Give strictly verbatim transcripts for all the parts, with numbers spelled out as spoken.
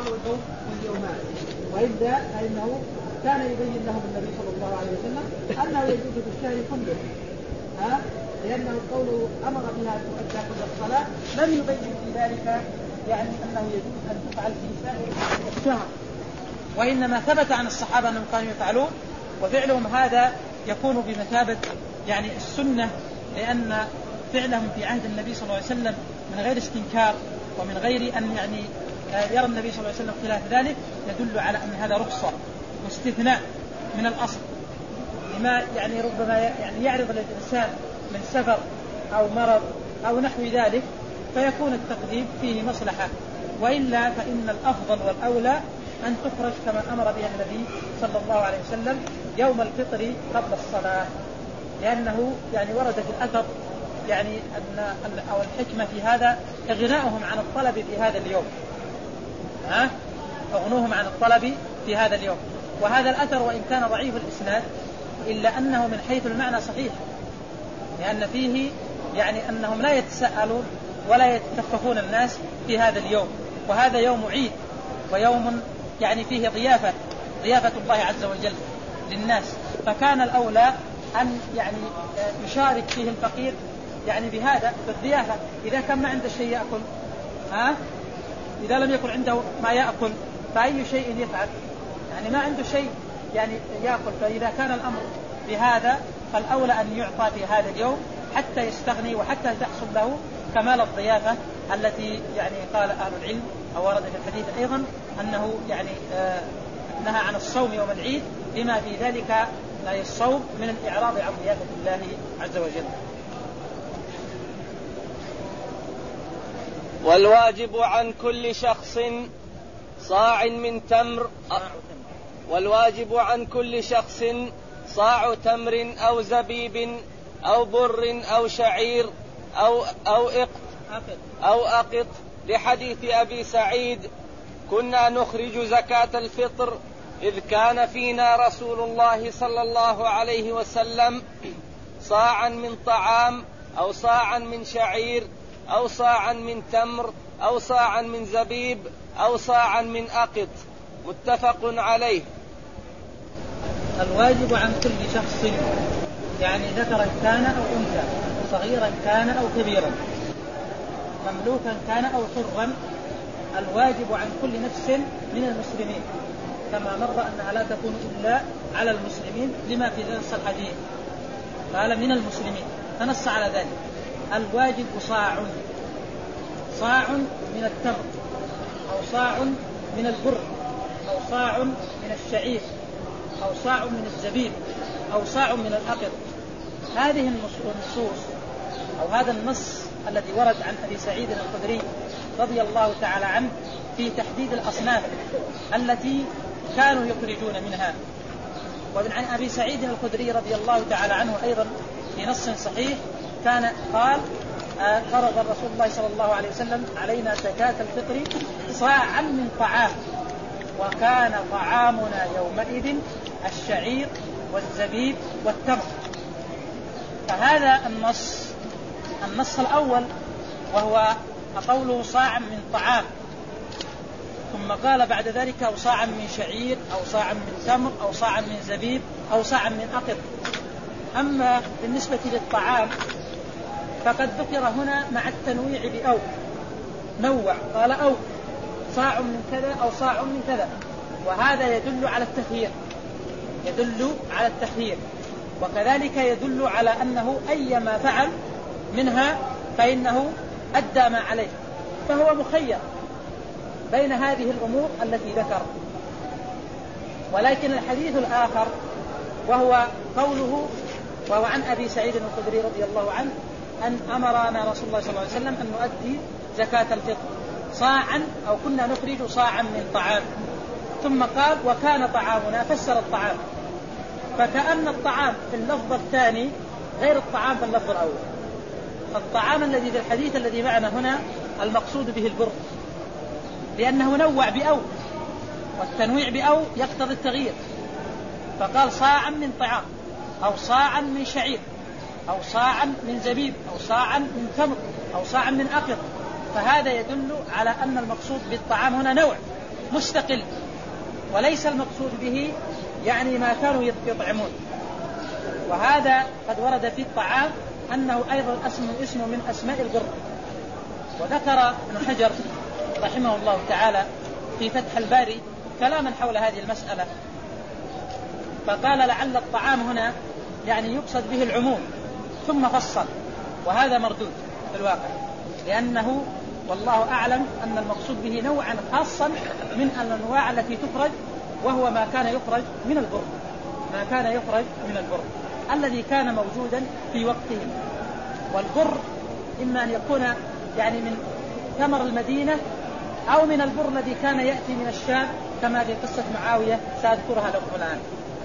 اليوم واليومان، وإلا فإنه كان يبين لهم النبي صلى الله عليه وسلم أنه يجوز في الشهر كله، ها؟ لأنه قوله أمر بها أن تؤدى كل الصلاة لم يبين في ذلك يعني أنه يجوز أن تفعل في سائر الشهر، وإنما ثبت عن الصحابة أنهم كانوا يفعلون، وفعلهم هذا يكون بمثابة يعني السنة، لأن فعلهم في عهد النبي صلى الله عليه وسلم من غير استنكار ومن غير أن يعني يرى النبي صلى الله عليه وسلم خلاف ذلك يدل على أن هذا رخصة واستثناء من الأصل، لما يعني ربما يعني يعرض الإنسان من سفر أو مرض أو نحو ذلك فيكون التقديم فيه مصلحة، وإلا فإن الأفضل والأولى أن تخرج كما أمر بها النبي صلى الله عليه وسلم يوم الفطر قبل الصلاة، لأنه يعني ورد في الأثر يعني أن أو الحكمة في هذا إغناؤهم عن الطلب في هذا اليوم، ها؟ أغنوهم عن الطلب في هذا اليوم. وهذا الأثر وإن كان ضعيف الإسناد إلا أنه من حيث المعنى صحيح، لأن فيه يعني أنهم لا يتساءلون ولا يتكففون الناس في هذا اليوم، وهذا يوم عيد ويوم يعني فيه ضيافة ضيافة الله عز وجل للناس، فكان الأولى أن يعني يشارك فيه الفقير يعني بهذا بالضيافة. إذا كان ما عنده شيء يأكل، ها؟ إذا لم يكن عنده ما يأكل فأي شيء يفعل؟ يعني ما عنده شيء يعني يأكل، فإذا كان الأمر بهذا فالأولى أن يعطى في هذا اليوم حتى يستغني وحتى تحصل له كمال الضيافة التي يعني قال أهل العلم أو ورد في الحديث أيضا أنه يعني آه نهى عن الصوم يوم العيد لما في ذلك لا الصوم من الإعراض عن ضيافة الله عز وجل. والواجب عن كل شخص صاع من تمر والواجب عن كل شخص صاع تمر أو زبيب أو بر أو شعير أو أو إقط أو أقط لحديث أبي سعيد كنا نخرج زكاة الفطر إذ كان فينا رسول الله صلى الله عليه وسلم صاعا من طعام أو صاعا من شعير أو صاعا من تمر أو صاعا من زبيب أو صاعا من أقط متفق عليه. الواجب عن كل شخص يعني ذكرا كان أو أنثى، صغيرا كان أو كبيرا، مملوكا كان أو حرا، الواجب عن كل نفس من المسلمين، كما مر أنها لا تكون إلا على المسلمين لما في نص الحديث قال من المسلمين فنص على ذلك. الواجب صاع، صاع من التمر أو صاع من البر أو صاع من الشعير أو صاع من الزبيب أو صاع من الأقط. هذه النصوص أو هذا النص الذي ورد عن أبي سعيد الخدري رضي الله تعالى عنه في تحديد الأصناف التي كانوا يخرجون منها. ومن عن أبي سعيد الخدري رضي الله تعالى عنه أيضا في نص صحيح كان قال فرض رسول الله صلى الله عليه وسلم علينا زكاة الفطر صاعا من طعام، وكان طعامنا يومئذ الشعير والزبيب والتمر. فهذا النص النص الأول وهو قوله صاعا من طعام، ثم قال بعد ذلك أو صاعا من شعير أو صاعا من تمر أو صاعا من زبيب أو صاعا من أقط. أما بالنسبة للطعام فقد ذكر هنا مع التنويع بأو، نوع قال أو صاع من كذا أو صاع من كذا، وهذا يدل على التخيير، يدل على التخيير، وكذلك يدل على أنه أيما فعل منها فإنه أدى ما عليه، فهو مخير بين هذه الأمور التي ذكر. ولكن الحديث الآخر وهو قوله وهو عن أبي سعيد الخدري رضي الله عنه أن أمرنا رسول الله صلى الله عليه وسلم أن نؤدي زكاة الفطر صاعا أو كنا نخرج صاعا من طعام، ثم قال وكان طعامنا، فسر الطعام، فكأن الطعام في اللفظ الثاني غير الطعام في اللفظ الأول. الطعام الذي في الحديث الذي معنا هنا المقصود به البر، لأنه نوع بأو، والتنويع بأو يقتضي التغيير، فقال صاعا من طعام أو صاعا من شعير أو صاعا من زبيب أو صاعا من تمر أو صاعا من أقط، فهذا يدل على أن المقصود بالطعام هنا نوع مستقل، وليس المقصود به يعني ما كانوا يطعمون. وهذا قد ورد في الطعام أنه أيضا اسم اسم من أسماء البر. وذكر ابن حجر رحمه الله تعالى في فتح الباري كلاما حول هذه المسألة، فقال لعل الطعام هنا يعني يقصد به العموم، ثم فصل، وهذا مردود في الواقع، لأنه والله أعلم أن المقصود به نوعا خاصا من الأنواع التي تخرج، وهو ما كان يخرج من البر، ما كان يخرج من البر الذي كان موجودا في وقته. والبر إما أن يكون يعني من ثمر المدينة أو من البر الذي كان يأتي من الشام، كما في قصة معاوية سأذكرها لكم الآن.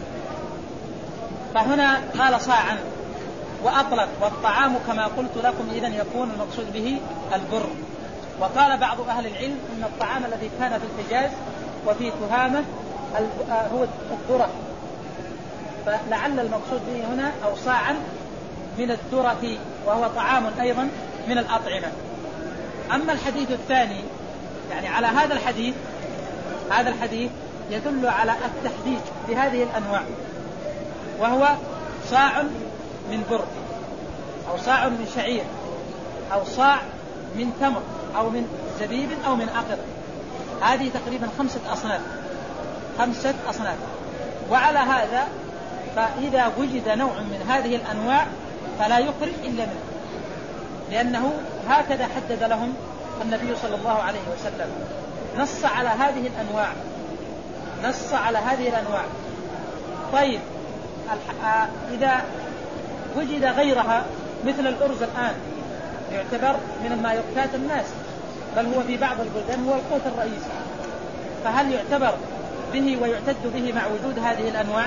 فهنا قال صاعا وأطلق، والطعام كما قلت لكم إذن يكون المقصود به البر. وقال بعض أهل العلم أن الطعام الذي كان في الحجاز وفي تهامة هو الذرة، فلعل المقصود به هنا أو صاعا من الذرة، وهو طعام أيضا من الأطعمة. أما الحديث الثاني يعني على هذا الحديث، هذا الحديث يدل على التحديد بهذه الأنواع، وهو صاع من بر أو صاع من شعير أو صاع من تمر أو من زبيب أو من عقر. هذه تقريبا خمسة أصناف، خمسة أصناف. وعلى هذا فإذا وجد نوع من هذه الأنواع فلا يخرج إلا منه، لأنه هكذا حدد لهم النبي صلى الله عليه وسلم، نص على هذه الأنواع، نص على هذه الأنواع. طيب إذا وجد غيرها مثل الأرز الآن يعتبر من ما يقتات الناس، بل هو في بعض البلدان هو القوت الرئيسي، فهل يعتبر به ويعتد به مع وجود هذه الأنواع؟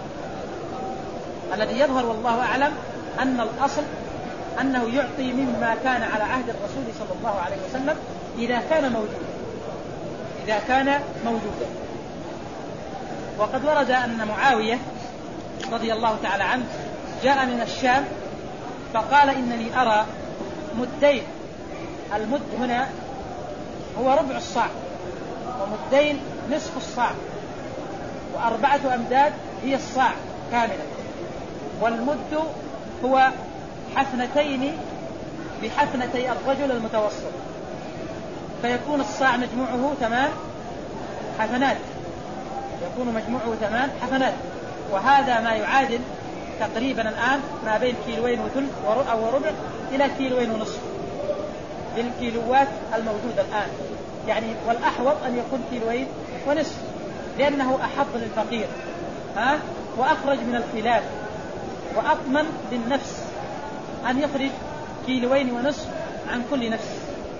الذي يظهر والله أعلم أن الأصل أنه يعطي مما كان على عهد الرسول صلى الله عليه وسلم إذا كان موجودا، إذا كان موجودا. وقد ورد أن معاوية رضي الله تعالى عنه جاء من الشام فقال إنني أرى مدين، المد هنا هو ربع الصاع، ومدين نصف الصاع، وأربعة أمداد هي الصاع كاملة، والمد هو حفنتين بحفنتي الرجل المتوسط، فيكون الصاع مجموعه ثمان حفنات، يكون مجموعه ثمان حفنات، وهذا ما يعادل تقريبا الآن ما بين كيلوين وثلث أو ربع إلى كيلوين ونصف بالكيلوات الموجودة الآن يعني، والأحوط أن يكون كيلوين ونصف لأنه أحظ للفقير ها، وأخرج من الخلاف، وأطمن للنفس أن يخرج كيلوين ونصف عن كل نفس،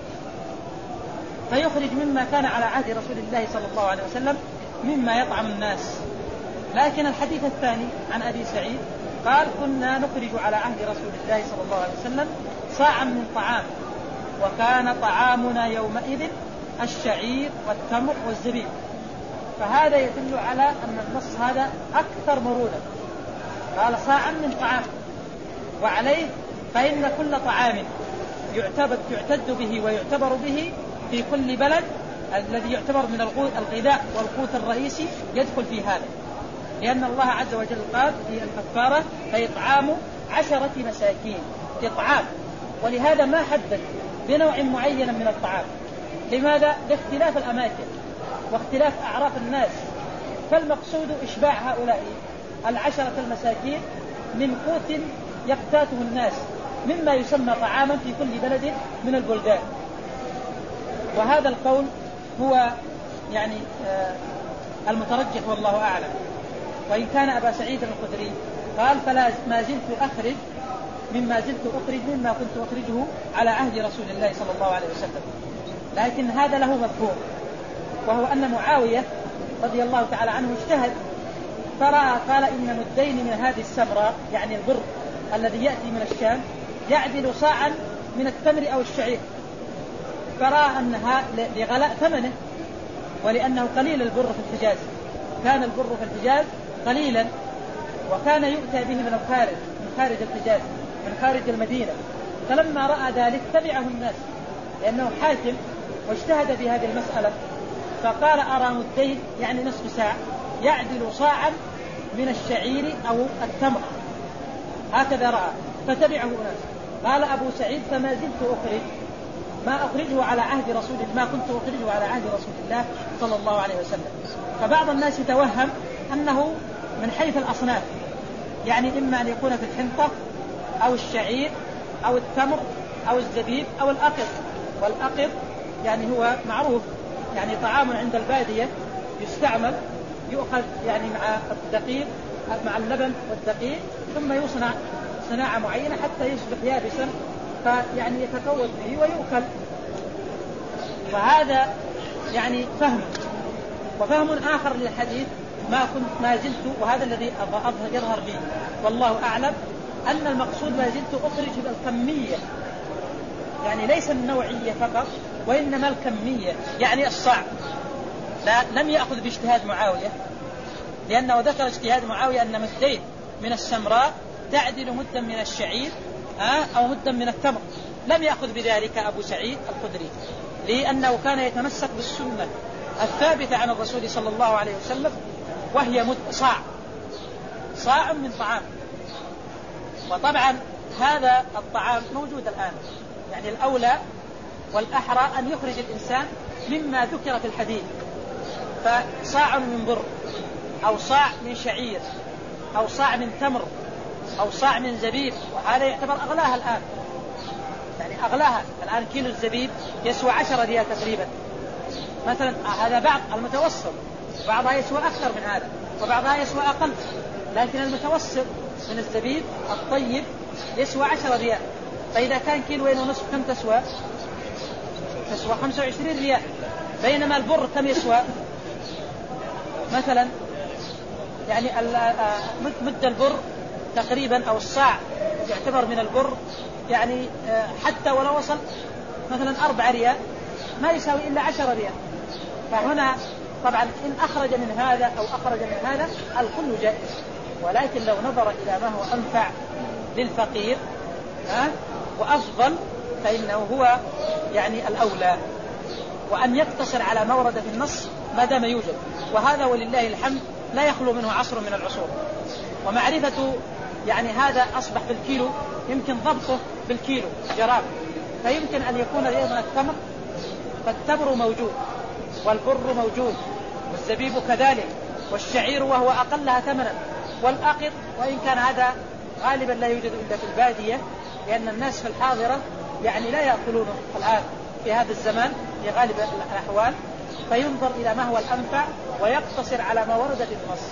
فيخرج مما كان على عهد رسول الله صلى الله عليه وسلم مما يطعم الناس. لكن الحديث الثاني عن أبي سعيد قال كنا نخرج على عهد رسول الله صلى الله عليه وسلم صاعا من طعام، وكان طعامنا يومئذ الشعير والتمر والزبيب. فهذا يدل على أن النص هذا أكثر مرونة، قال صاعا من طعام، وعليه فإن كل طعام يعتبر يعتد به ويعتبر به في كل بلد الذي يعتبر من الغذاء والقوت الرئيسي يدخل في هذا، لأن الله عز وجل قال في الكفارة فإطعام عشرة مساكين، إطعام، ولهذا ما حدد بنوع معين من الطعام. لماذا؟ لاختلاف الأماكن واختلاف أعراف الناس، فالمقصود إشباع هؤلاء العشرة المساكين من قوت يقتاته الناس مما يسمى طعاما في كل بلد من البلدان. وهذا القول هو يعني آه المترجح والله أعلم. وإن كان أبا سعيد الخدري قال فلا ما زلت أخرج مما زلت أخرج مما كنت أخرجه على عهد رسول الله صلى الله عليه وسلم. لكن هذا له مفهوم، وهو أن معاوية رضي الله تعالى عنه اجتهد فرأى قال إن مدين من هذه السمراء يعني البر الذي يأتي من الشام يعدل صاعا من التمر أو الشعير، فرأى أنها لغلاء ثمنه ولأنه قليل البر في الحجاز، كان البر في الحجاز قليلا وكان يؤتى به من الخارج من خارج الحجاز من خارج المدينة. فلما رأى ذلك تبعه الناس لأنه حاكم واجتهد في هذه المسألة، فقال أرى مدين يعني نصف ساعة يعدل صاعا من الشعير أو التمر، هكذا رأى فتبعه ناس. قال أبو سعيد فما زلت أخرج ما أخرجه على عهد رسول الله، ما كنت أخرجه على عهد رسول الله صلى الله عليه وسلم. فبعض الناس يتوهم أنه من حيث الأصناف، يعني إما أن يكون في الحنطة أو الشعير أو التمر أو الزبيب أو الأقط. والأقط يعني هو معروف يعني طعام عند البادية يستعمل، يؤخذ يعني مع الدقيق مع اللبن والدقيق ثم يصنع صناعة معينة حتى يصبح يابسا فيعني يتقوت به ويؤكل. وهذا يعني فهم. وفهم آخر للحديث ما كنت ما زلت، وهذا الذي يظهر لي والله أعلم، أن المقصود ما زلت أخرج الكمية، يعني ليس النوعية فقط وإنما الكمية، يعني الصاع. لا لم يأخذ باجتهاد معاوية، لأنه ذكر اجتهاد معاوية أن مدين من السمراء تعدل مدا من الشعير أو مدا من التمر. لم يأخذ بذلك أبو سعيد الخدري، لأنه كان يتمسك بالسنة الثابتة عن الرسول صلى الله عليه وسلم، وهي مد صاع صاع من طعام. وطبعا هذا الطعام موجود الآن، يعني الأولى والأحرى أن يخرج الإنسان مما ذكر في الحديث، فصاع من بر أو صاع من شعير أو صاع من تمر أو صاع من زبيب، وهذا يعتبر أغلاها الآن، يعني أغلاها الآن كيلو الزبيب يسوى عشرة ريال تقريبا مثلا. هذا بعض المتوسط، بعضها يسوى أكثر من هذا وبعضها يسوى أقل، لكن المتوسط من الزبيب الطيب يسوى عشرة ريال. فإذا كان كيلو ونصف كم تسوى؟ تسوى خمسة وعشرين ريال. بينما البر كم يسوى مثلا؟ يعني مد البر تقريبا أو الصاع يعتبر من البر، يعني حتى ولو وصل مثلا أربعة ريال ما يساوي إلا عشرة ريال. فهنا طبعا إن أخرج من هذا أو أخرج من هذا الكل جائز، ولكن لو نظر إلى ما هو أنفع للفقير ها وأفضل فإنه هو يعني الأولى، وأن يقتصر على ما ورد في النص ما دام يوجد. وهذا ولله الحمد لا يخلو منه عصر من العصور. ومعرفة يعني هذا أصبح بالكيلو، يمكن ضبطه بالكيلو جرام، فيمكن أن يكون أيضا التمر، فالتمر موجود والبر موجود والزبيب كذلك والشعير وهو أقلها ثمنا والأقط، وإن كان هذا غالبا لا يوجد إلا في البادية، لأن الناس في الحاضرة يعني لا يأكلونه الآن في هذا الزمان في غالب الأحوال. فينظر إلى ما هو الأنفع ويقتصر على ما ورد في النص،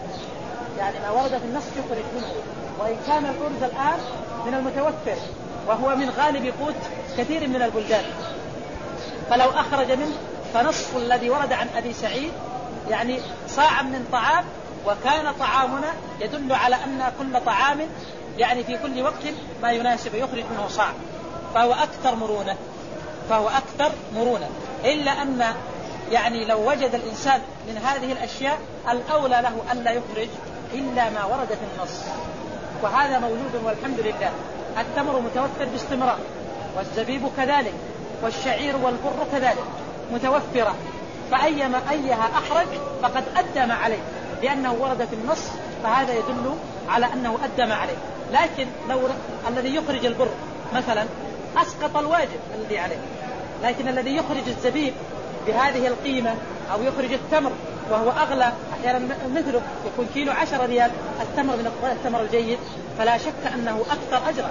يعني ما ورد في النص يخرج منه. وإن كان الأرز الآن من المتوفر وهو من غالب قوت كثير من البلدان، فلو أخرج منه فنصف الذي ورد عن أبي سعيد يعني صاع من طعام، وكان طعامنا يدل على أن كل طعام يعني في كل وقت ما يناسب يخرج منه صاع، فهو أكثر مرونة فهو أكثر مرونة إلا أن يعني لو وجد الإنسان من هذه الأشياء الأولى له أن لا يخرج إلا ما ورد في النص، وهذا موجود والحمد لله. التمر متوفر باستمرار، والزبيب كذلك، والشعير والبر كذلك متوفرة، فأيما أيها أخرج فقد أدى ما عليه لأنه ورد في النص، فهذا يدل على أنه أدى ما عليه. لكن لو الذي يخرج البر مثلا أسقط الواجب الذي عليه، لكن الذي يخرج الزبيب بهذه القيمة أو يخرج التمر وهو أغلى أحيانا مثله يكون كيلو عشرة ريال التمر من التمر الجيد، فلا شك أنه أكثر أجرا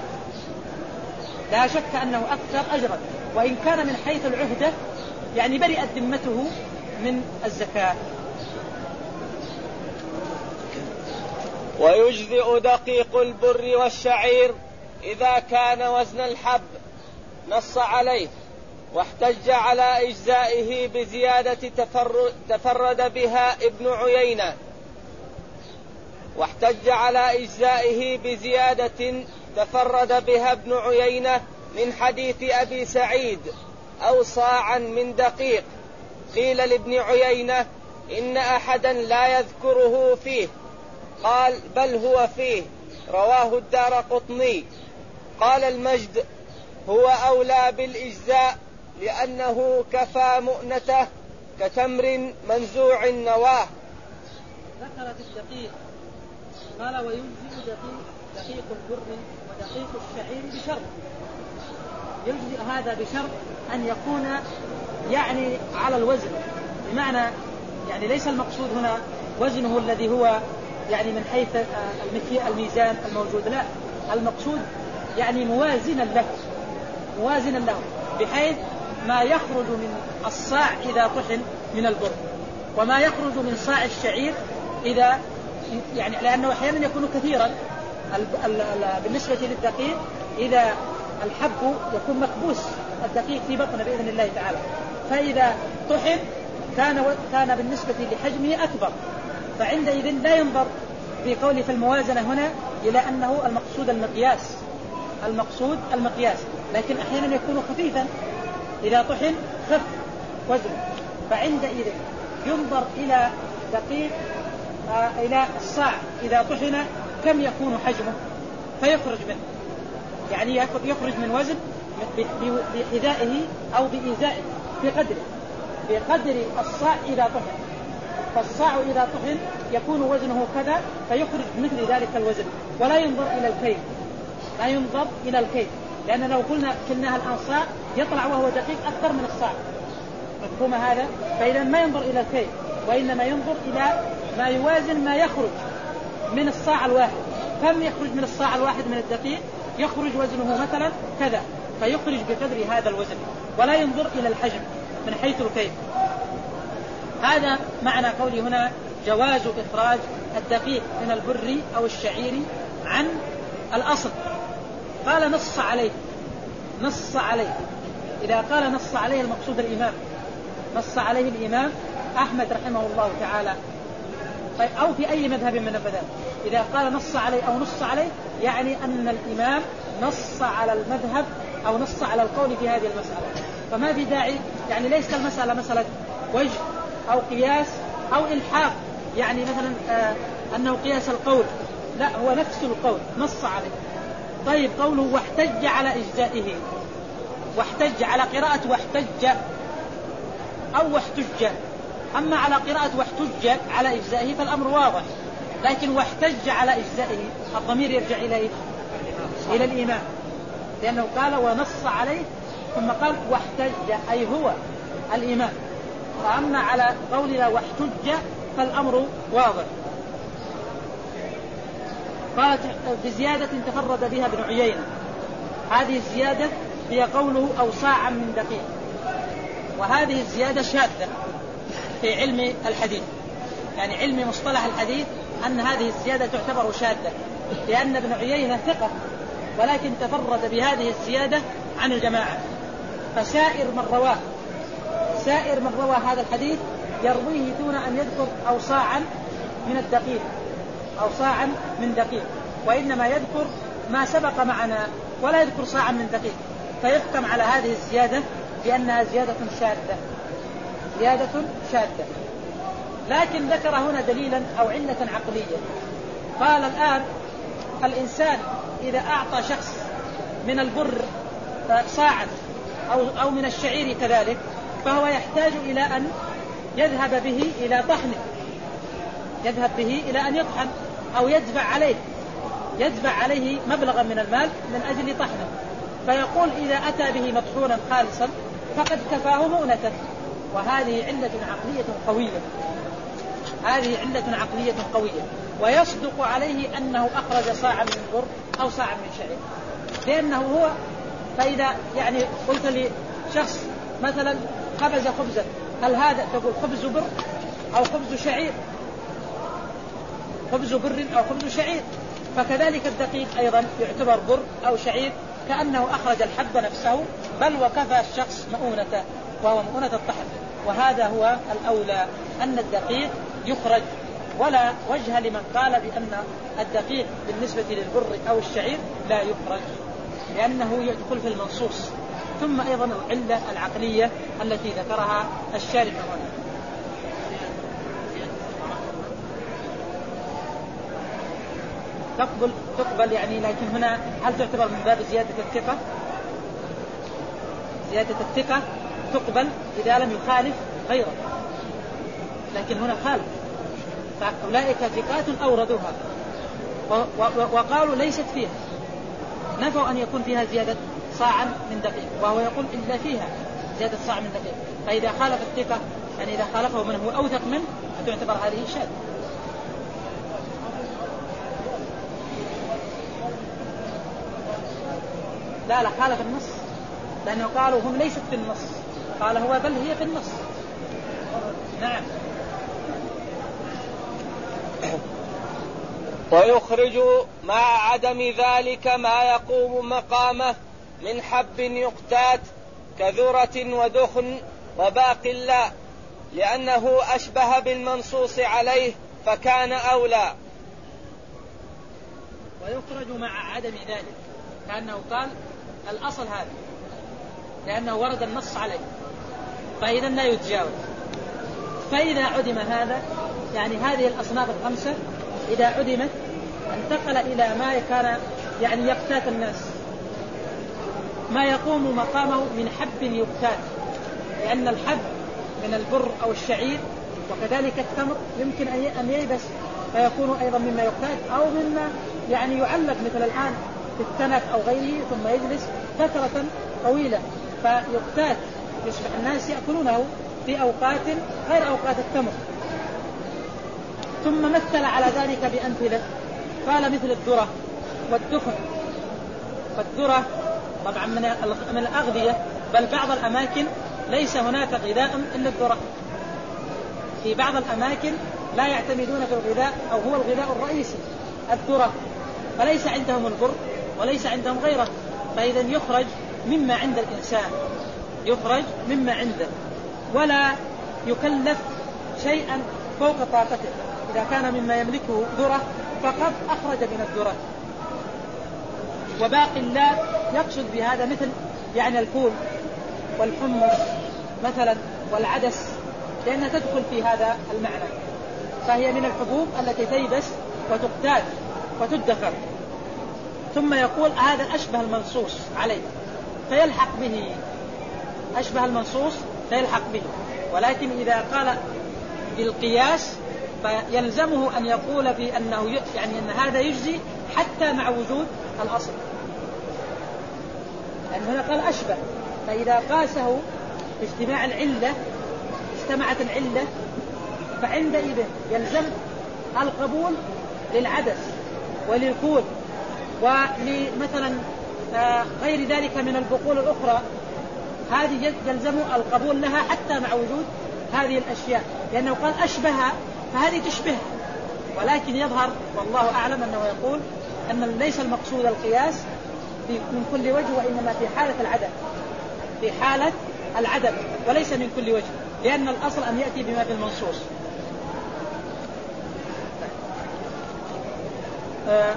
لا شك أنه أكثر أجرا وإن كان من حيث العهدة يعني برئت ذمته من الزكاة. ويجزئ دقيق البر والشعير إذا كان وزن الحب، نص عليه، واحتج على إجزائه بزيادة تفرد, تفرد بها ابن عيينة واحتج على إجزائه بزيادة تفرد بها ابن عيينة من حديث أبي سعيد أو صاعا من دقيق. قيل لابن عيينة إن أحدا لا يذكره فيه، قال بل هو فيه، رواه الدارقطني. قال المجد هو أولى بالإجزاء لأنه كفى مؤنته كتمر منزوع النواه. ذكر في الدقيق قال ويجزئ دقيق, دقيق البر ودقيق الشعير بشرط، يجزئ هذا بشرط أن يكون يعني على الوزن، بمعنى يعني ليس المقصود هنا وزنه الذي هو يعني من حيث الميزان الموجود، لا، المقصود يعني موازنا له، موازنا له بحيث ما يخرج من الصاع إذا طحن من البر وما يخرج من صاع الشعير إذا يعني، لأنه أحيانا يكون كثيرا بالنسبة للدقيق، إذا الحب يكون مكبوس الدقيق في بطنه بإذن الله تعالى، فإذا طحن كان كان بالنسبة لحجمه أكبر، فعندئذ لا ينظر في قوله في الموازنة هنا إلى أنه المقصود المقياس، المقصود المقياس، لكن أحيانا يكون خفيفا إذا طحن خف وزنه، فعندئذ ينظر إلى دقيق آه إلى الصاع إذا طحن كم يكون حجمه فيخرج منه، يعني يخرج من وزن بإيذائه أو بإيذائه بقدره، بقدر الصاع إذا طحن، فالصاع إذا طحن يكون وزنه كذا فيخرج مثل ذلك الوزن، ولا ينظر إلى الكيل، لا ينظر إلى الكيل، لأن لو قلنا كلناها الآن صاع يطلع وهو دقيق أكثر من الصاع، مفهوم هذا؟ فإذا ما ينظر إلى الكيل، وإنما ينظر إلى ما يوازن ما يخرج من الصاع الواحد، كم يخرج من الصاع الواحد من الدقيق، يخرج وزنه مثلا كذا، فيخرج بقدر هذا الوزن، ولا ينظر إلى الحجم من حيث الكيل. هذا معنى قولي هنا جواز إخراج الدقيق من البر أو الشعير عن الأصل. قال نص عليه، نص عليه، إذا قال نص عليه المقصود الإمام، نص عليه الإمام أحمد رحمه الله تعالى أو في أي مذهب من المذاهب، إذا قال نص عليه أو نص عليه يعني أن الإمام نص على المذهب أو نص على القول في هذه المسألة، فما في داعي، يعني ليس المسألة مسألة وجه أو قياس أو إلحاق، يعني مثلا آه أنه قياس القول، لا، هو نفس القول نص عليه. طيب قوله واحتج على إجزائه، واحتج على قراءة واحتج أو واحتج، أما على قراءة واحتج على إجزائه فالأمر واضح، لكن واحتج على إجزائه الضمير يرجع إليه إلى الإمام، لأنه قال ونص عليه ثم قال واحتج أي هو الإمام، فأما على قولنا واحتج فالأمر واضح. قالت بزيادة تفرد بها ابن عيينة، هذه الزيادة هي قوله أو صاعا من دقيق، وهذه الزيادة شاذة في علم الحديث، يعني علم مصطلح الحديث أن هذه الزيادة تعتبر شاذة، لأن ابن عيينة ثقة ولكن تفرد بهذه الزيادة عن الجماعة، فسائر من رواه سائر من روى هذا الحديث يرويه دون أن يذكر أو صاعا من الدقيق أو صاعا من دقيق، وإنما يذكر ما سبق معنا ولا يذكر صاعا من دقيق، فيحكم على هذه الزيادة بأنها زيادة شاذة، زيادة شاذة. لكن ذكر هنا دليلا أو علة عقلية، قال الآن الإنسان إذا أعطى شخص من البر صاعا أو, أو من الشعير كذلك، فهو يحتاج إلى أن يذهب به إلى طحنه، يذهب به إلى أن يطحن أو يدفع عليه يدفع عليه مبلغا من المال من أجل طحنه، فيقول إذا أتى به مطحونا خالصا فقد كفاه مؤنته، وهذه علة عقلية قوية، هذه علة عقلية قوية، ويصدق عليه أنه أخرج صاعا من بر أو صاعا من شعير، لأنه هو. فإذا يعني قلت لشخص مثلا خبز خبزا، هل هذا تقول خبز بر أو خبز شعير؟ خبز بر أو خبز شعير. فكذلك الدقيق أيضا يعتبر بر أو شعير، كأنه أخرج الحب نفسه، بل وكفى الشخص مؤونة وهو مؤونة الطحن. وهذا هو الأولى، أن الدقيق يخرج، ولا وجه لمن قال بأن الدقيق بالنسبة للبر أو الشعير لا يخرج، لأنه يدخل في المنصوص. ثم أيضا العلة العقلية التي ذكرها الشارح هنا، تقبل تقبل يعني، لكن هنا هل تعتبر من باب زيادة الثقة؟ زيادة الثقة تقبل إذا لم يخالف غيره، لكن هنا خالف، فأولئك ثقات أوردوها وقالوا ليست فيها، نفوا أن يكون فيها زيادة صاعا من دقيق، وهو يقول إلا فيها زيادة صاع من دقيق. فإذا خالف الثقة يعني إذا خالفه من هو أوثق منه فتعتبر هذه شاذ. لا لا خالف النص، لأنه قالوا هم ليست في النص، قال هو بل هي في النص. نعم. ويخرج مع عدم ذلك ما يقوم مقامه من حب يقتات كذرة ودخن وباقي لا، لأنه أشبه بالمنصوص عليه فكان أولى. ويخرج مع عدم ذلك كأنه قال الأصل هذا لأنه ورد النص عليه فإذا لا يتجاوز. فإذا عدم هذا يعني هذه الأصناف الخمسة إذا عدمت انتقل إلى ما كان يعني يقتات الناس، ما يقوم مقامه من حب يقتات، لأن الحب من البر أو الشعير وكذلك التمر يمكن أن ييبس فيكون أيضا مما يقتات أو مما يعني يعلق مثل الآن في التنك أو غيره ثم يجلس فترة طويلة فيقتات، يصبح الناس يأكلونه في أوقات غير أوقات التمر. ثم مثل على ذلك بأمثلة، قال مثل الذرة والدخن. فالذرة طبعا من الأغذية، بل بعض الأماكن ليس هناك غذاء إلا الذرة، في بعض الأماكن لا يعتمدون في الغذاء أو هو الغذاء الرئيسي الذرة، فليس عندهم البر وليس عندهم غيره، فإذا يخرج مما عند الإنسان، يخرج مما عنده ولا يكلف شيئا فوق طاقته. إذا كان مما يملكه ذرة فقد أخرج من الذرة. وباقي الله يقصد بهذا مثل يعني الفول والحمص مثلا والعدس، لأنها تدخل في هذا المعنى، فهي من الحبوب التي تيبس وتقتات وتدخر. ثم يقول هذا أشبه المنصوص عليه فيلحق به، أشبه المنصوص فيلحق به. ولكن إذا قال بالقياس فيلزمه أن يقول بأنه يعني أن هذا يجزي حتى مع وجود الأصل، لأن هنا قال أشبه، فإذا قاسه باجتماع العلة اجتمعت العلة فعندئذ يلزم القبول للعدس وللفول ولمثلا غير ذلك من البقول الأخرى، هذه يلزم القبول لها حتى مع وجود هذه الأشياء، لأنه قال أشبهها فهذه تشبه. ولكن يظهر والله أعلم أنه يقول أن ليس المقصود القياس من كل وجه، وإنما في حالة العدم، في حالة العدم وليس من كل وجه، لأن الأصل أن يأتي بما في المنصوص. آه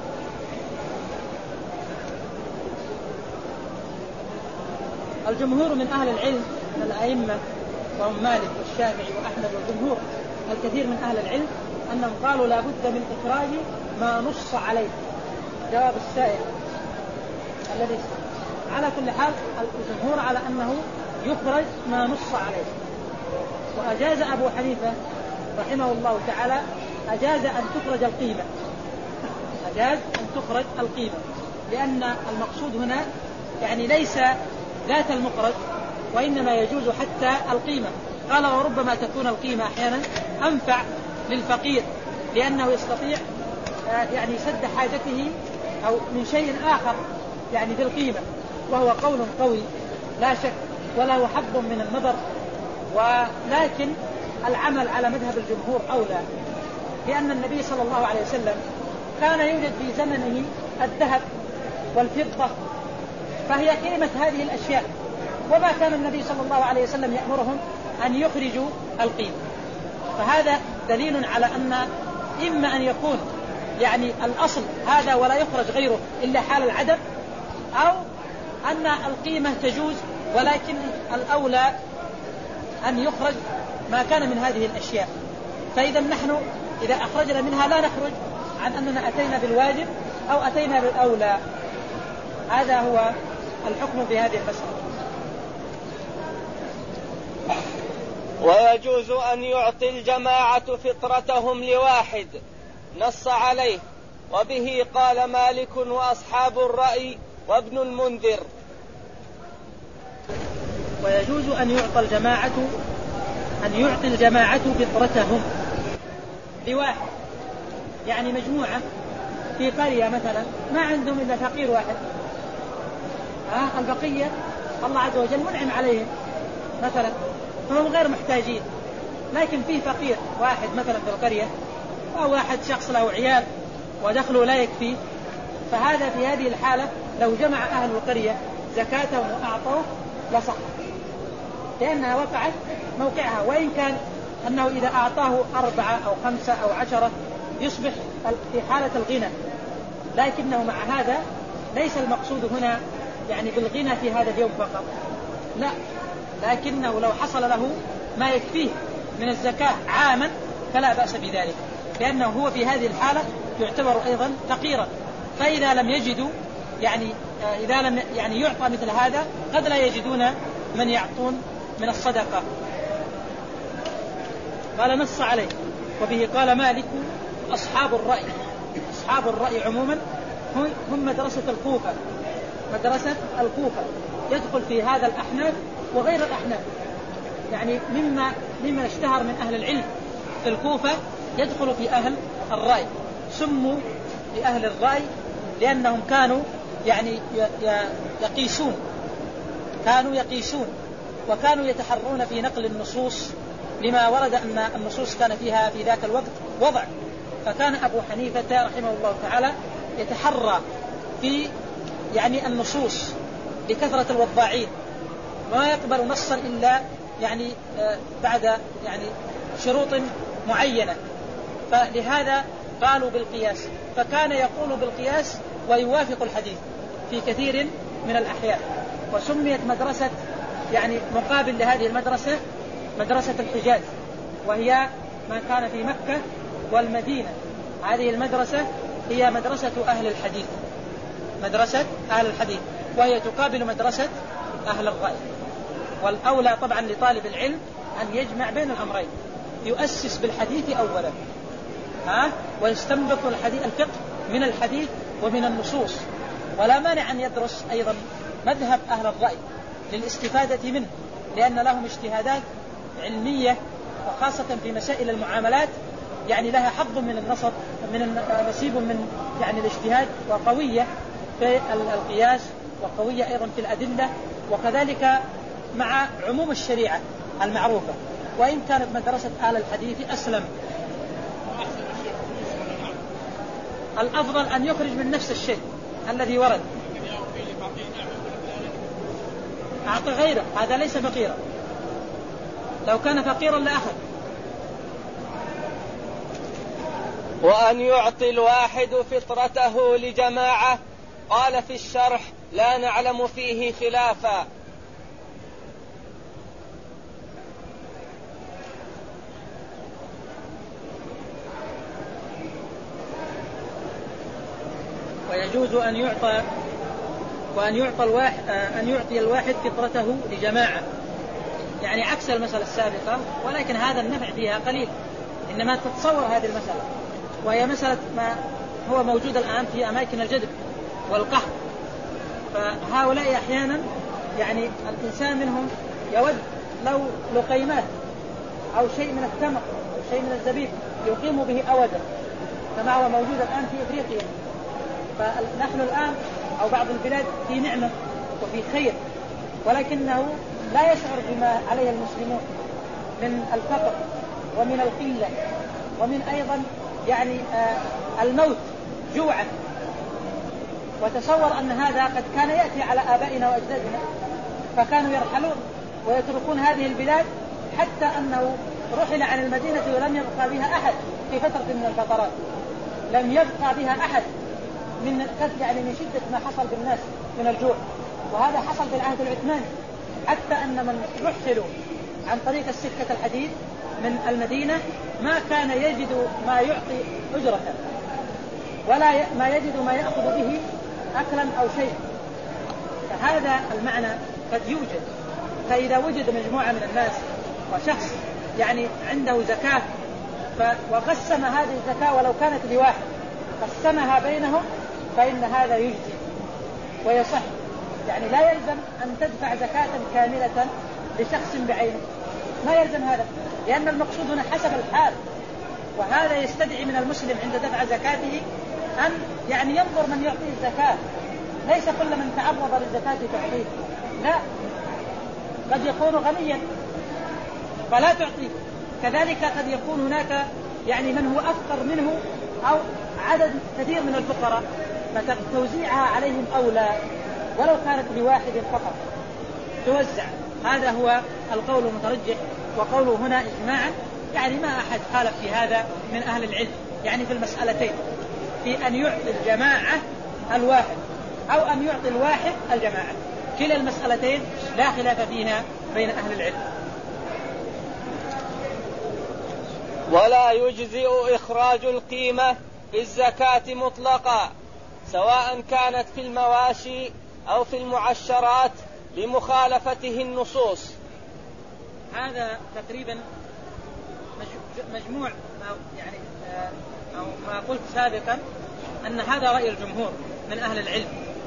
الجمهور من أهل العلم من الأئمة وهم مالك والشافعي وأحمد والجمهور الكثير من أهل العلم أنهم قالوا لا بد من إخراج ما نص عليه. جواب السائل الذي على كل حال الجمهور على أنه يخرج ما نص عليه. وأجاز أبو حنيفة رحمه الله تعالى أجاز أن تخرج القيمة، أجاز أن تخرج القيمة، لأن المقصود هنا يعني ليس ذات المخرج وإنما يجوز حتى القيمة. قال وربما تكون القيمة أحيانا أنفع للفقير لأنه يستطيع يعني سد حاجته أو من شيء آخر يعني بالقيمة، وهو قول قوي لا شك وله حظ من النظر، ولكن العمل على مذهب الجمهور أولى، لأن النبي صلى الله عليه وسلم كان يوجد في زمنه الذهب والفضة فهي قيمة هذه الأشياء، وما كان النبي صلى الله عليه وسلم يأمرهم أن يخرجوا القيمة. فهذا دليل على أن إما أن يكون يعني الأصل هذا ولا يخرج غيره إلا حال العدم، أو أن القيمة تجوز ولكن الأولى أن يخرج ما كان من هذه الأشياء. فإذا نحن إذا أخرجنا منها لا نخرج عن أننا أتينا بالواجب أو أتينا بالأولى. هذا هو الحكم في هذه المسألة. ويجوز أن يعطي الجماعة فطرتهم لواحد نص عليه، وبه قال مالك وأصحاب الرأي وابن المنذر. ويجوز أن يعطى الجماعة أن يعطي الجماعة فطرتهم لواحد، يعني مجموعة في قرية مثلا ما عندهم إلا فقير واحد، ها البقية الله عز وجل منعم عليهم مثلا فهم غير محتاجين، لكن فيه فقير واحد مثلا في القرية أو واحد شخص له عيال ودخله لا يكفي، فهذا في هذه الحالة لو جمع أهل القرية زكاتهم وأعطوه لصح، لأنها وقعت موقعها، وإن كان أنه إذا أعطاه أربعة أو خمسة أو عشرة يصبح في حالة الغنى، لكنه مع هذا ليس المقصود هنا يعني بالغنى في هذا اليوم فقط، لا، لكنه لو حصل له ما يكفيه من الزكاة عاما فلا بأس بذلك، لأنه هو في هذه الحالة يعتبر أيضا فقيرا، فإذا لم يجدوا يعني إذا لم يعني يعطى مثل هذا قد لا يجدون من يعطون من الصدقة. قال نص عليه، وبه قال مالك أصحاب الرأي. أصحاب الرأي عموما هم مدرسة الكوفة، مدرسة الكوفة يدخل في هذا الأحناف وغير الأحناف، يعني مما مما اشتهر من أهل العلم في الكوفة يدخل في أهل الرأي، سموا بأهل الرأي لأنهم كانوا يعني يقيسون كانوا يقيسون وكانوا يتحرون في نقل النصوص لما ورد أن النصوص كان فيها في ذاك الوقت وضع، فكان أبو حنيفة رحمه الله تعالى يتحرى في يعني النصوص لكثرة الوضاعين، ما يقبل نصا إلا يعني بعد يعني شروط معينة، فلهذا قالوا بالقياس، فكان يقول بالقياس ويوافق الحديث في كثير من الأحيان، وسميت مدرسة يعني مقابل لهذه المدرسة مدرسة الحجاز، وهي ما كان في مكة والمدينة. هذه المدرسة هي مدرسة أهل الحديث، مدرسة أهل الحديث، وهي تقابل مدرسة أهل الرأي. والأولى طبعا لطالب العلم أن يجمع بين الأمرين، يؤسس بالحديث أولا ها ويستنبط الحديث الفقه من الحديث ومن النصوص، ولا مانع أن يدرس أيضا مذهب أهل الرأي للاستفادة منه، لأن لهم اجتهادات علمية وخاصة في مسائل المعاملات يعني لها حظ من النصر من نصيب من يعني الاجتهاد، وقوية في القياس وقوية أيضا في الأدلة، وكذلك مع عموم الشريعة المعروفة، وإن كانت مدرسة أهل الحديث أسلم. الأفضل أن يخرج من نفس الشيء الذي ورد، أعطي غيره، هذا ليس فقيرا، لو كان فقيرا لأخذ. وأن يعطي الواحد فطرته لجماعة، قال في الشرح لا نعلم فيه خلافا. ويجوز أن يعطى وأن يعطى الواحد أن يعطي الواحد فطرته لجماعة، يعني عكس المسألة السابقة، ولكن هذا النفع فيها قليل، إنما تتصور هذه المسألة، وهي مسألة ما هو موجود الآن في أماكن الجذب والقحط، فهؤلاء أحيانا يعني الإنسان منهم يود لو لقيمات أو شيء من التمر أو شيء من الزبيب يقيم به أودا، كما هو موجود الآن في إفريقيا. فنحن الآن أو بعض البلاد في نعمة وفي خير، ولكنه لا يشعر بما عليه المسلمون من الفقر ومن القلة ومن أيضا يعني آه الموت جوعا. وتصور أن هذا قد كان يأتي على آبائنا وأجدادنا، فكانوا يرحلون ويتركون هذه البلاد، حتى أنه رحل عن المدينة ولم يبقى بها أحد في فترة من الفترات، لم يبقى بها أحد من يعني من شدة ما حصل بالناس من الجوع. وهذا حصل في العهد العثماني، حتى أن من رحلوا عن طريق السكة الحديد من المدينة ما كان يجد ما يعطي أجرة، ولا ما يجد ما يأخذ به أكلا أو شيء. فهذا المعنى قد يوجد، فإذا وجد مجموعة من الناس وشخص يعني عنده زكاة وقسم هذه الزكاة ولو كانت لواحد قسمها بينهم فإن هذا يجزي ويصح. يعني لا يلزم أن تدفع زكاة كاملة لشخص بعينه، ما يلزم هذا، لأن المقصود هنا حسب الحال. وهذا يستدعي من المسلم عند دفع زكاته أن يعني ينظر من يعطيه الزكاة، ليس كل من تعرض للزكاة تعطيه، لا، قد يكون غنيا فلا تعطيه، كذلك قد يكون هناك يعني من هو أفقر منه أو عدد كثير من الفقراء فتوزيعها عليهم أولى ولو كانت لواحد فقط توزع. هذا هو القول المترجح، وقوله هنا إجماعا، يعني ما أحد خالف في هذا من أهل العلم، يعني في المسألتين، في أن يعطي الجماعة الواحد أو أن يعطي الواحد الجماعة، كلا المسألتين لا خلاف فيها بين أهل العلم. ولا يجزئ إخراج القيمة في الزكاة مطلقا سواء كانت في المواشي أو في المعشرات لمخالفته النصوص. هذا تقريبا مجموع يعني أو ما قلت سابقا أن هذا رأي الجمهور من أهل العلم،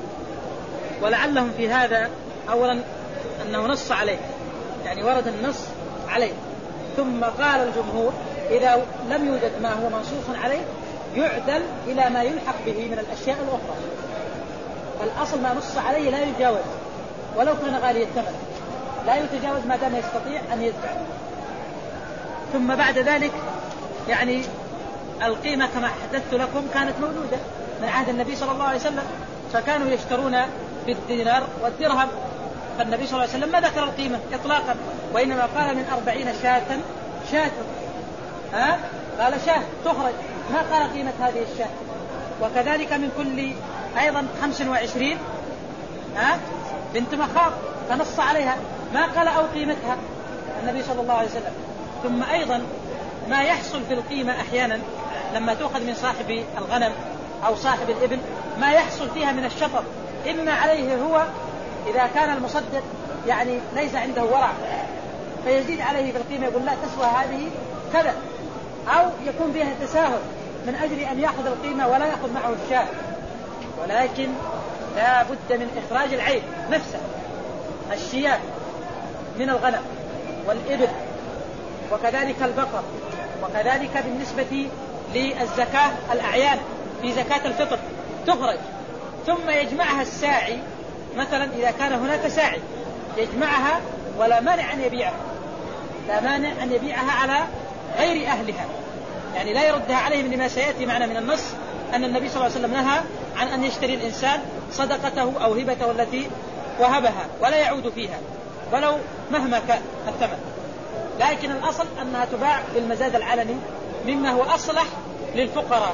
ولعلهم في هذا أولا أنه نص عليه، يعني ورد النص عليه، ثم قال الجمهور إذا لم يوجد ما هو منصوص عليه يعدل إلى ما يلحق به من الأشياء الأخرى. الأصل ما نص عليه لا يتجاوز ولو كان غالي الثمن، لا يتجاوز ما دام يستطيع أن يدفع. ثم بعد ذلك يعني القيمة كما حدثت لكم كانت موجودة من عهد النبي صلى الله عليه وسلم، فكانوا يشترون بالدينار والدرهم، فالنبي صلى الله عليه وسلم ما ذكر القيمة إطلاقا، وإنما قال من أربعين شاة شاة، ها؟ قال شاة تخرج، ما قال قيمة هذه الشاة. وكذلك من كل أيضا خمس وعشرين ها؟ بنت مخاض فنص عليها، ما قال أو قيمتها النبي صلى الله عليه وسلم. ثم أيضا ما يحصل في القيمة أحيانا لما تأخذ من صاحب الغنم أو صاحب الإبل، ما يحصل فيها من الشطر إما عليه هو إذا كان المصدق يعني ليس عنده ورع فيزيد عليه في القيمة، يقول لا تسوى هذه كذا، أو يكون فيها تساهل من أجل أن يأخذ القيمة ولا يأخذ معه الشاة. ولكن لا بد من إخراج العين نفسه، الشياه من الغنم والإبل وكذلك البقر، وكذلك بالنسبة للزكاة الأعيان في زكاة الفطر تخرج، ثم يجمعها الساعي، مثلا إذا كان هناك ساعي يجمعها ولا مانع أن يبيعها، لا مانع أن يبيعها على غير أهلها، يعني لا يردها عليهم، لما سيأتي معنا من النص أن النبي صلى الله عليه وسلم نهى عن أن يشتري الإنسان صدقته أو هبته التي وهبها ولا يعود فيها ولو مهما كان الثمن، لكن الأصل أنها تباع بالمزاد العلني مما هو أصلح للفقراء.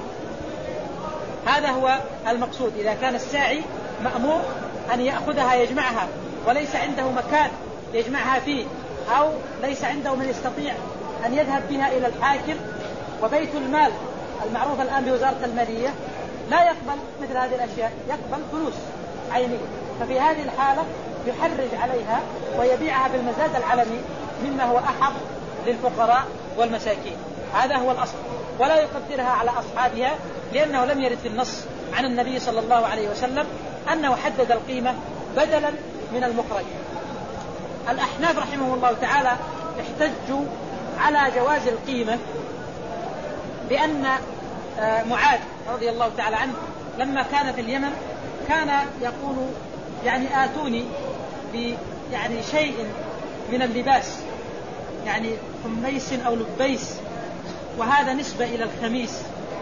هذا هو المقصود، إذا كان الساعي مأمور أن يأخذها يجمعها وليس عنده مكان يجمعها فيه، أو ليس عنده من يستطيع أن يذهب بها إلى الحاكم، وبيت المال المعروف الآن بوزارة المالية لا يقبل مثل هذه الأشياء، يقبل فلوس عينية، ففي هذه الحالة يحرج عليها ويبيعها بالمزاد العلني مما هو أحق للفقراء والمساكين. هذا هو الأصل، ولا يقدرها على أصحابها، لأنه لم يرد في النص عن النبي صلى الله عليه وسلم أنه حدد القيمة بدلا من المخرج. الأحناف رحمه الله تعالى احتجوا على جواز القيمة بأن معاذ رضي الله تعالى عنه لما كان في اليمن كان يقول يعني آتوني يعني شيء من اللباس، يعني خميس أو لبيس، وهذا نسبة إلى الخميس،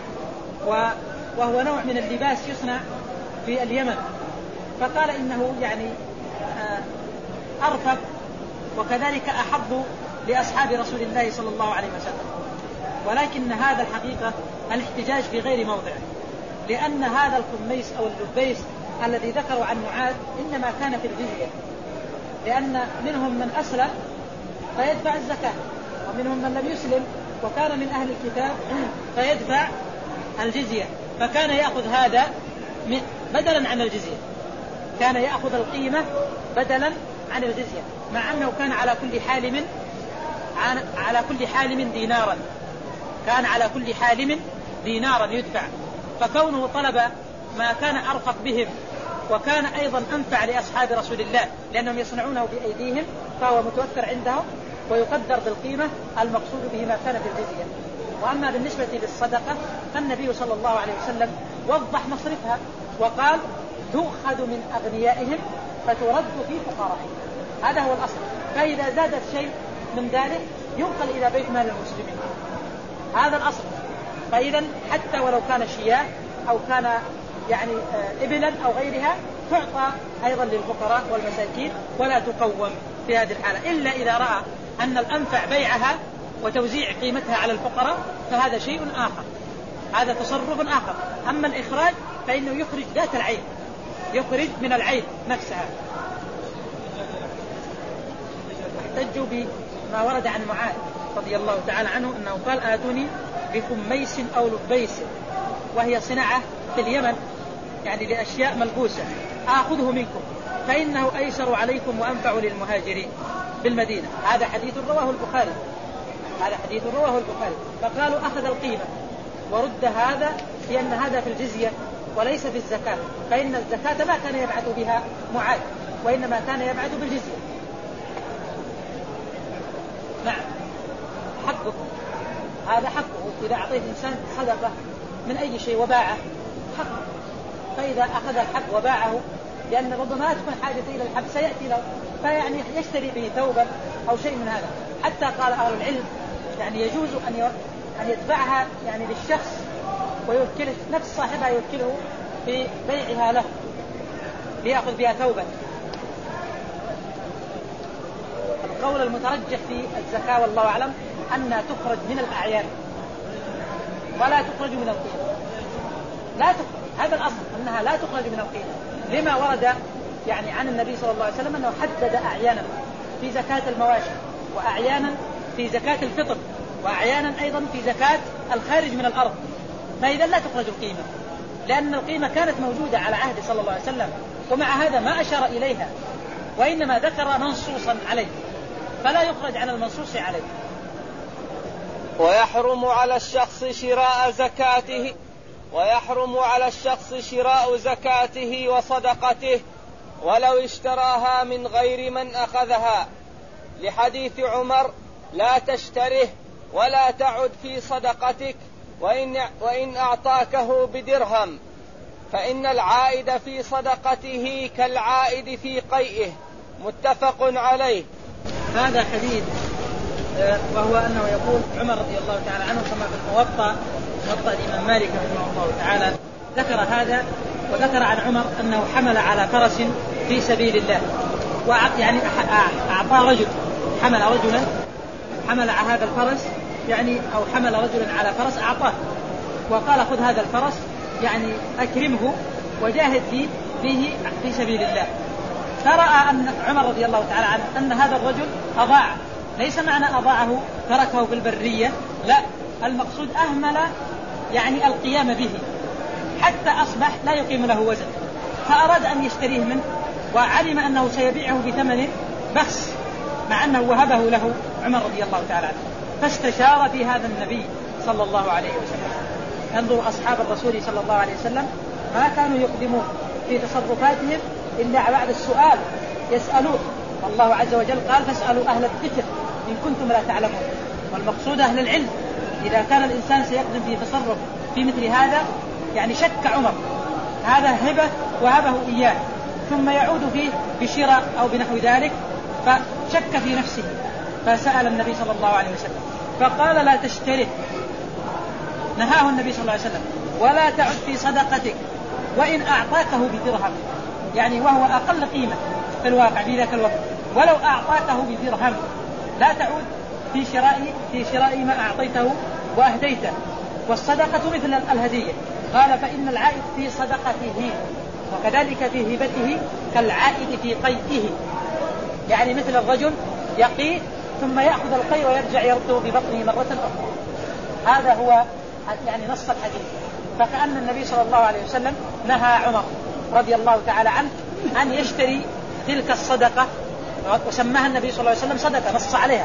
وهو نوع من اللباس يصنع في اليمن، فقال إنه يعني أرفق وكذلك أحب لأصحاب رسول الله صلى الله عليه وسلم. ولكن هذا الحقيقة الاحتجاج في غير موضع، لأن هذا الخميس أو اللبيس الذي ذكروا عن معاذ إنما كان في الجزية، لأن منهم من أسلم فيدفع الزكاة، ومنهم من لم يسلم وكان من أهل الكتاب فيدفع الجزية، فكان يأخذ هذا بدلا عن الجزية، كان يأخذ القيمة بدلا عن الجزية، مع أنه كان على كل حال من على كل حالم دينارا، كان على كل حالم دينارا يدفع، فكونه طلب ما كان أرفق بهم وكان أيضا أنفع لأصحاب رسول الله لأنهم يصنعونه بأيديهم فهو متوفر عندهم ويقدر بالقيمة المقصود به ما كان في الجزية. وأما بالنسبة للصدقة فالنبي صلى الله عليه وسلم وضح مصرفها وقال تؤخذ من أغنيائهم فترد في فقرائهم، هذا هو الأصل. فإذا زادت شيء من ذلك ينقل إلى بيت مال المسلمين، هذا الأصل. فإذا حتى ولو كان شياه أو كان يعني إبلا أو غيرها تعطى أيضا للفقراء والمساكين ولا تقوم في هذه الحالة، إلا إذا رأى أن الأنفع بيعها وتوزيع قيمتها على الفقراء فهذا شيء آخر، هذا تصرف آخر. أما الإخراج فإنه يخرج ذات العين، يخرج من العين نفسها. احتجوا بما ورد عن معاذ رضي الله تعالى عنه أنه قال آتوني بكميس أو لبيس، وهي صناعة في اليمن يعني لأشياء ملبوسة، آخذه منكم فإنه أيسر عليكم وأنفع للمهاجرين بالمدينة. هذا حديث رواه البخاري، هذا حديث رواه البخاري. فقالوا أخذ القيمة ورد هذا لأن هذا في الجزية وليس في الزكاة، فإن الزكاة ما كان يبعث بها معاذ وإنما كان يبعث بالجزية. نعم حقه، هذا حقه. إذا أعطيت إنسان صدقة من أي شيء وباعه حقه، فإذا أخذ الحق وباعه لأن ربما لا تكون حاجة إلى الحق سيأتي له فيعني يشتري به ثوبا أو شيء من هذا. حتى قال أهل العلم يعني يجوز أن أن يدفعها يعني للشخص ويوكله نفس صاحبها يوكله في بيعها له ليأخذ بها ثوبا. القول المترجح في الزكاة والله أعلم أنها تخرج من الأعيان ولا تخرج من القيمة، لا تخرج، هذا الأصل أنها لا تخرج من القيمة، لما ورد يعني عن النبي صلى الله عليه وسلم أنه حدد أعيانا في زكاة المواشي وأعيانا في زكاة الفطر وأعيانا أيضا في زكاة الخارج من الأرض. فإذا لا تخرج القيمة لأن القيمة كانت موجودة على عهد صلى الله عليه وسلم، ومع هذا ما أشار إليها وإنما ذكر منصوصا عليه فلا يخرج عن المنصوص عليه. ويحرم على الشخص شراء زكاته ويحرم على الشخص شراء زكاته وصدقته ولو اشتراها من غير من أخذها، لحديث عمر لا تشتره ولا تعد في صدقتك وإن, وإن أعطاكه بدرهم، فإن العائد في صدقته كالعائد في قيئه، متفق عليه. هذا حديث وهو أنه يقول عمر رضي الله تعالى عنه كما في الموطأ موطأ الإمام مالك رحمه الله تعالى ذكر هذا، وذكر عن عمر أنه حمل على فرس في سبيل الله، يعني أعطى رجل حمل رجلا حمل على هذا الفرس يعني أو حمل رجلا على فرس أعطاه وقال خذ هذا الفرس يعني أكرمه وجاهد فيه فيه في سبيل الله. فرأى أن عمر رضي الله تعالى عنه أن هذا الرجل أضاع، ليس معنى أضاعه تركه في البرية، لا، المقصود أهمل يعني القيام به حتى أصبح لا يقيم له وزن، فأراد أن يشتريه منه وعلم أنه سيبيعه بثمن بخس مع أنه وهبه له عمر رضي الله تعالى عنه، فاستشار في هذا النبي صلى الله عليه وسلم. انظروا أصحاب الرسول صلى الله عليه وسلم ما كانوا يقدمون في تصرفاتهم إلا بعد السؤال، يسألون، والله عز وجل قال فاسألوا أهل الذكر إن كنتم لا تعلمون، والمقصود أهل العلم. إذا كان الإنسان سيقدم في تصرف في مثل هذا يعني شك عمر هذا هبة وهبه إياه ثم يعود فيه بشراء أو بنحو ذلك، فشك في نفسه فسأل النبي صلى الله عليه وسلم فقال لا تشتري، نهاه النبي صلى الله عليه وسلم ولا تعد في صدقتك وإن أعطاكه بدرهم، يعني وهو أقل قيمة في الواقع في ذاك الوقت، ولو أعطاكه بدرهم لا تعود في شراء في شراء ما أعطيته وأهديته، والصدقة مثل الهدية. قال فإن العائد في صدقته وكذلك في هبته كالعائد في قيئه، يعني مثل الرجل يقي ثم يأخذ القي ويرجع يرده ببطنه مرة أخرى. هذا هو يعني نص الحديث. فكأن النبي صلى الله عليه وسلم نهى عمر رضي الله تعالى عنه أن يشتري تلك الصدقة، وسماها النبي صلى الله عليه وسلم صدقة، نص عليها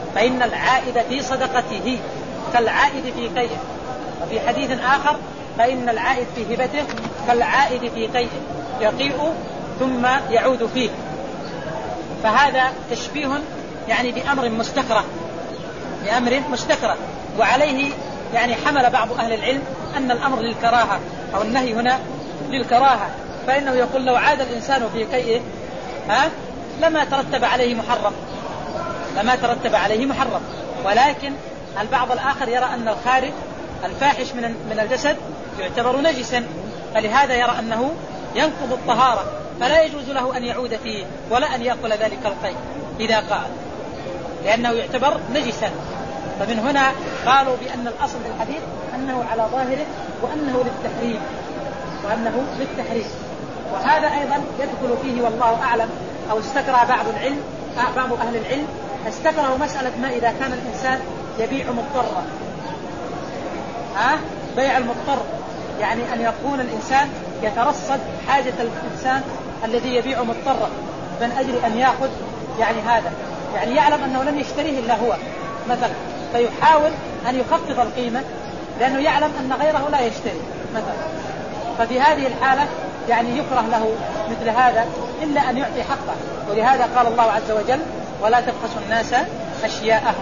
فإن العائد في صدقته كالعائد في قيئه. وفي حديث آخر فإن العائد في هبته كالعائد في قيئه يقيء ثم يعود فيه. فهذا تشبيه يعني بأمر مستكره بأمر مستكره وعليه يعني حمل بعض أهل العلم أن الأمر للكراهة أو النهي هنا للكراهة، فإنه يقول لو عاد الإنسان في قيئه ها لما ترتب عليه محرم لما ترتب عليه محرم ولكن البعض الآخر يرى أن الخارج الفاحش من من الجسد يعتبر نجسا، فلهذا يرى أنه ينقض الطهارة فلا يجوز له أن يعود فيه ولا أن يأكل ذلك القيء إذا قال، لأنه يعتبر نجسا. فمن هنا قالوا بأن الأصل في الحديث أنه على ظاهره وأنه للتحريم وأنه للتحريم وهذا أيضا يدخل فيه والله أعلم، أو استكره بعض العلم بعض أهل العلم استكره مسألة ما إذا كان الإنسان يبيع مضطرا ها بيع المضطر، يعني أن يكون الإنسان يترصد حاجة الإنسان الذي يبيع مضطرا من أجل أن يأخذ يعني هذا، يعني يعلم أنه لن يشتريه إلا هو مثلا، فيحاول أن يخفض القيمة لأنه يعلم أن غيره لا يشتري مثلا. ففي هذه الحالة يعني يكره له مثل هذا إلا أن يعطي حقه، ولهذا قال الله عز وجل ولا تبخسوا الناس أشياءهم.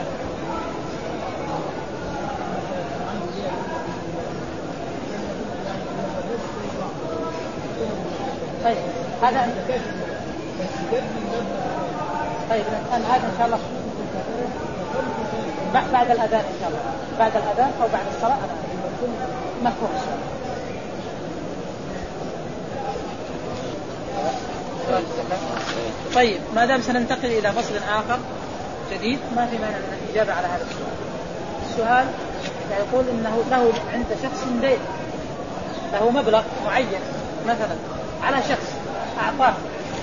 طيب هذا طيب الآن هذا إن شاء الله بعد الأذان إن شاء الله بعد الأذان أو بعد الصلاة مفهوم. طيب ما دام سننتقل إلى فصل آخر جديد ما في مانع من الإجابة على هذا السؤال. السؤال يقول إنه له عند شخص دين له مبلغ معين مثلا على شخص أعطاه